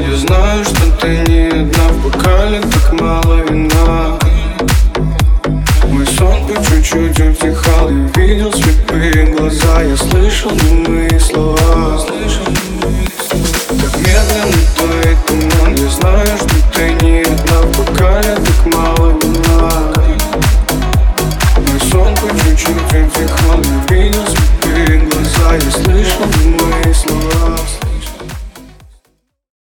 Я знаю, что ты не одна, в бокале так мало вина. Мой сон по чуть-чуть утихал, я видел слепые глаза, я слышал немые слова. Так медленно тает туман, я знаю, что ты не одна, в бокале так мало вина. Мой сон по чуть-чуть утихал, я видел слепые глаза, я слышал немые слова.